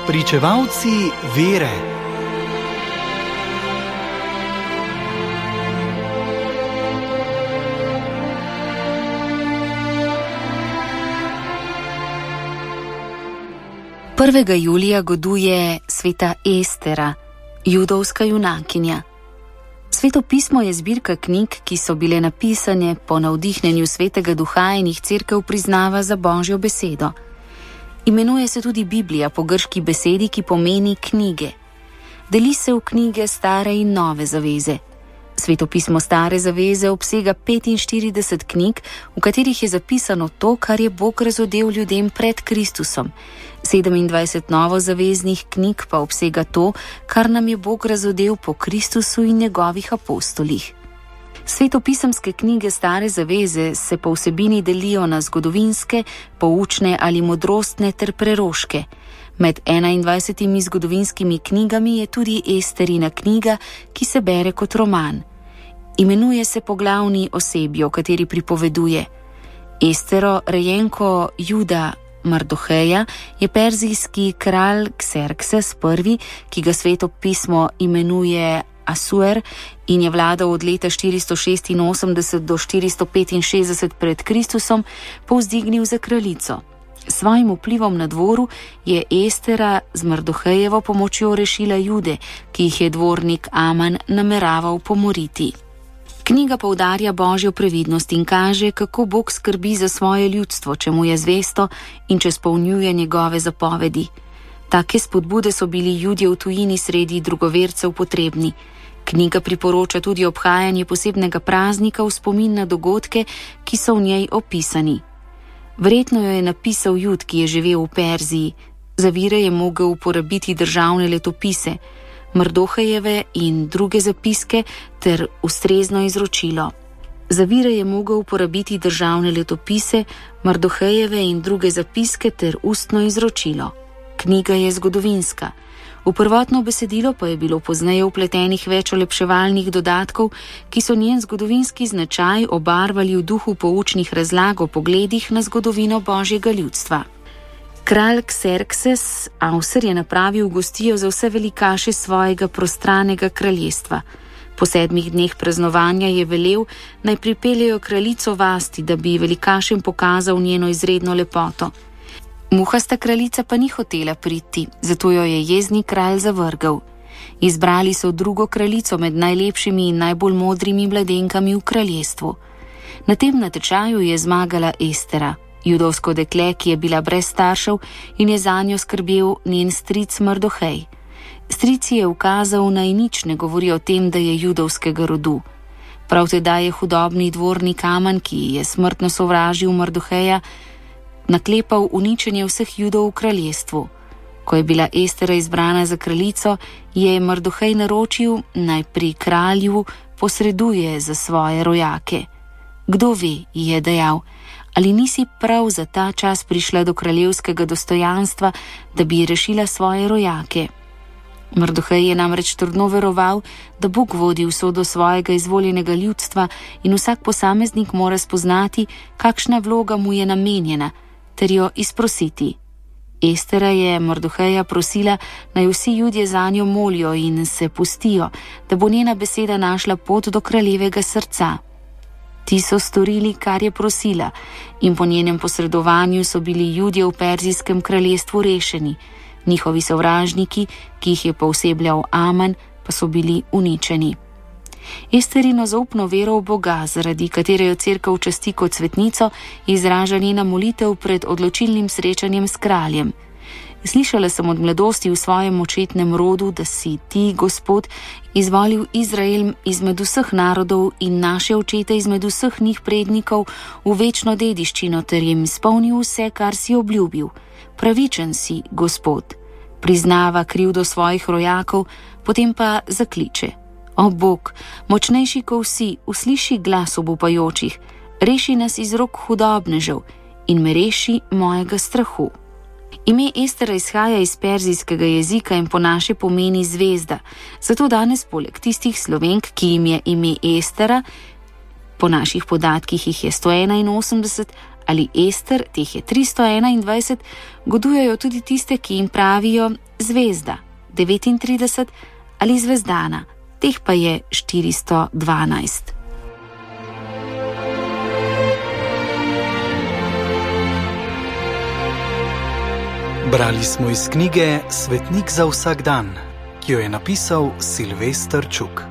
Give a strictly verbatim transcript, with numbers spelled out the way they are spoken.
Pričevalci vere. prvega julija goduje sveta Estera, judovska junakinja. Sveto pismo je zbirka knjig, ki so bile napisane po navdihnjenju svetega duha in jih cerkev priznava za Božjo besedo. Imenuje se tudi Biblija po grški besedi, ki pomeni knjige. Deli se v knjige stare in nove zaveze. Sveto pismo stare zaveze obsega petinštirideset knjig, v katerih je zapisano to, kar je Bog razodel ljudem pred Kristusom. sedemindvajset novozaveznih knjig pa obsega to, kar nam je Bog razodel po Kristusu in njegovih apostolih. Svetopisemske knjige stare zaveze se po vsebini delijo na zgodovinske, poučne ali modrostne ter preroške. Med enaindvajsetimi zgodovinskimi knjigami je tudi Esterina knjiga, ki se bere kot roman. Imenuje se po glavni osebi, o kateri pripoveduje. Estero, rejenko Juda Mardoheja, je perzijski kralj Kserkses prvi, ki ga sveto pismo imenuje Asuer in je vladal od leta štiristo šestinosemdeset do štiristo petinšestdeset pred Kristusom, povzdignil za kraljico. S svojim vplivom na dvoru je Estera z Mardohejevo pomočjo rešila Jude, ki jih je dvornik Aman nameraval pomoriti. Knjiga poudarja Božjo previdnost in kaže, kako Bog skrbi za svoje ljudstvo, če mu je zvesto in če spolnjuje njegove zapovedi. Take spodbude so bili Judje v tujini sredi drugovercev potrebni. Knjiga priporoča tudi obhajanje posebnega praznika v spomin na dogodke, ki so v njej opisani. Verjetno jo je napisal Jud, ki je živel v Perziji. Za vire je mogel uporabiti državne letopise, Mardohejeve in druge zapiske ter ustrezno izročilo. Za vire je mogel uporabiti državne letopise, Mardohejeve in druge zapiske ter ustno izročilo. Knjiga je zgodovinska. V prvotno besedilo pa je bilo pozneje vpletenih več olepševalnih dodatkov, ki so njen zgodovinski značaj obarvali v duhu poučnih razlag o pogledih na zgodovino Božjega ljudstva. Kralj Kserkses Auser je napravil gostijo za vse velikaše svojega prostranega kraljestva. Po sedmih dneh praznovanja je velel, naj pripeljejo kraljico vasti, da bi velikašem pokazal njeno izredno lepoto. Muhasta kraljica pa ni hotela priti, zato jo je jezni kralj zavrgal. Izbrali so drugo kraljico med najlepšimi in najbolj modrimi mladenkami v kraljestvu. Na tem natečaju je zmagala Estera, judovsko dekle, ki je bila brez staršev in je zanjo skrbel njen stric Mardohej. Stric je ukazal, naj nič ne govori o tem, da je judovskega rodu. Prav tedaj je hudobni dvornik Aman, ki je smrtno sovražil Mardoheja, naklepal uničenje vseh Judov v kraljestvu. Ko je bila Estera izbrana za kraljico, je Mardohej naročil, naj pri kralju posreduje za svoje rojake. Kdo ve, je dejal, ali nisi prav za ta čas prišla do kraljevskega dostojanstva, da bi rešila svoje rojake? Mardohej je namreč trdno veroval, da Bog vodi usodo svojega izvoljenega ljudstva in vsak posameznik mora spoznati, kakšna vloga mu je namenjena, ter jo izprositi. Estera je Mardoheja prosila, naj vsi Judje zanjo molijo in se pustijo, da bo njena beseda našla pot do kraljevega srca. Ti so storili, kar je prosila, in po njenem posredovanju so bili Judje v perzijskem kraljestvu rešeni. Njihovi sovražniki, ki jih je poosebljal Aman, pa so bili uničeni. Esterino zaupno vero v Boga, zaradi katere jo cerkev časti kot svetnico, izraža njena molitev pred odločilnim srečanjem s kraljem. Slišala sem od mladosti v svojem očetnem rodu, da si ti, Gospod, izvolil Izrael izmed vseh narodov in naše očete izmed vseh njih prednikov v večno dediščino ter jim izpolnil vse, kar si obljubil. Pravičen si, Gospod. Priznava krivdo svojih rojakov, potem pa zakliče. O Bog, močnejši ko vsi, usliši glas obupajočih, reši nas iz rok hudobnežev in me reši mojega strahu. Ime Estera izhaja iz perzijskega jezika in po naše pomeni zvezda, zato danes poleg tistih Slovenk, ki jim je ime Estera, po naših podatkih jih je sto enainosemdeset, ali Ester, teh je tristo enaindvajset, godujejo tudi tiste, ki jim pravijo Zvezda, devetintrideset, ali Zvezdana, teh pa je štiristo dvanajst. Brali smo iz knjige Svetnik za vsak dan, ki jo je napisal Silvester Čuk.